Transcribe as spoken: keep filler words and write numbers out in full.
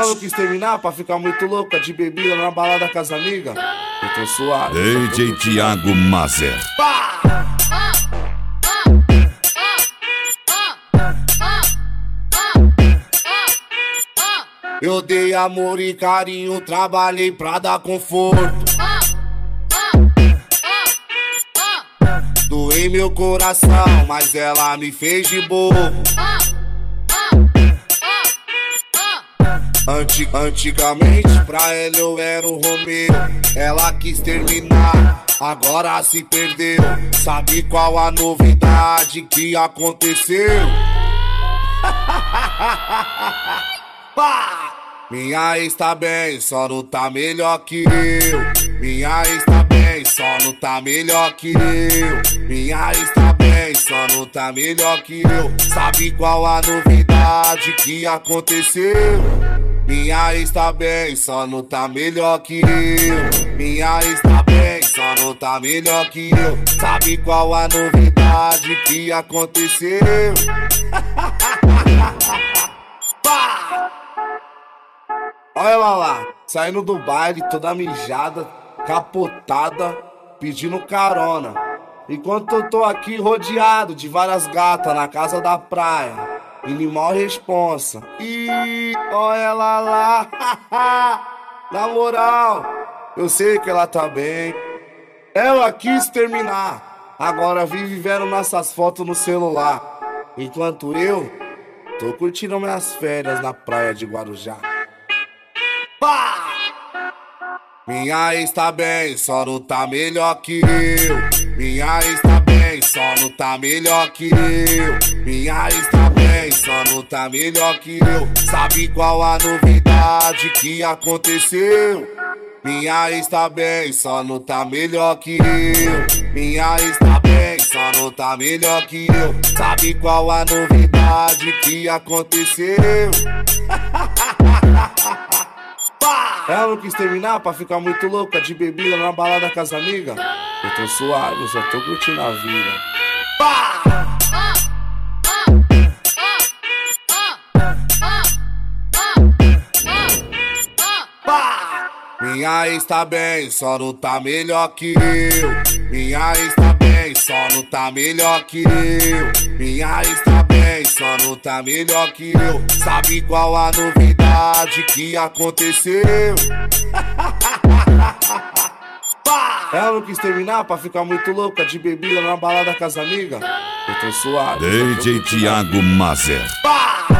Ela quis terminar pra ficar muito louca de bebida na balada com as amigas. Eu tô suave. D J Thiago Mazer. Eu dei amor e carinho, trabalhei pra dar conforto. Doei meu coração, mas ela me fez de bobo. Antig Antigamente pra ela eu era o Romeu. Ela quis terminar, agora se perdeu. Sabe qual a novidade que aconteceu? Minha ex tá bem, só não tá melhor que eu. Minha ex tá bem, só não tá melhor que eu. Minha ex tá bem, só não tá melhor que eu. Sabe qual a novidade que aconteceu? Minha ex tá bem, só não tá melhor que eu. Minha ex tá bem, só não tá melhor que eu. Sabe qual a novidade que aconteceu? Olha ela lá, saindo do baile, toda mijada, capotada, pedindo carona. Enquanto eu tô aqui rodeado de várias gatas na casa da praia, e me mal responsa. Ih, olha ela lá, na moral, eu sei que ela tá bem. Ela quis terminar, agora vive vendo nossas fotos no celular, enquanto eu tô curtindo minhas férias na praia de Guarujá. Minha ex tá bem, só não tá melhor que eu. Minha ex tá bem, só não tá melhor que eu. Minha ex tá bem, só não tá melhor que eu. Sabe qual a novidade que aconteceu? Minha ex tá bem, só não tá melhor que eu. Minha ex tá bem, só não tá melhor que eu. Sabe qual a novidade que aconteceu? Ela não quis terminar pra ficar muito louca de bebida na balada com as amigas. Eu tô suave, eu só tô curtindo a vida. Minha ex tá bem, só não tá melhor que eu. Minha ex tá bem, só não tá melhor que eu. Minha ex tá bem, só não tá melhor que eu. Sabe qual a novidade que aconteceu? Ela não quis terminar pra ficar muito louca de bebida na balada com as amigas. Eu tô suave. D J Thiago Mazer.